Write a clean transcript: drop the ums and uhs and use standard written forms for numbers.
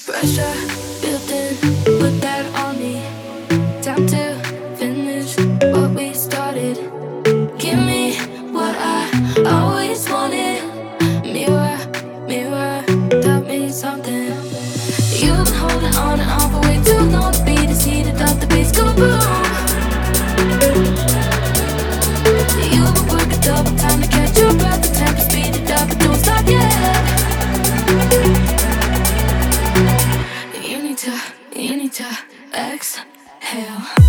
Pressure building, put that on me. Time to finish what we started. Give me what I always wanted. Mirror, mirror, tell me something. You've been holding on and on for way too long. The beat is heated up, the beats go boom. You've been working double time to catch your breath. The tempo speed it up, but don't stop yet. You need to exhale.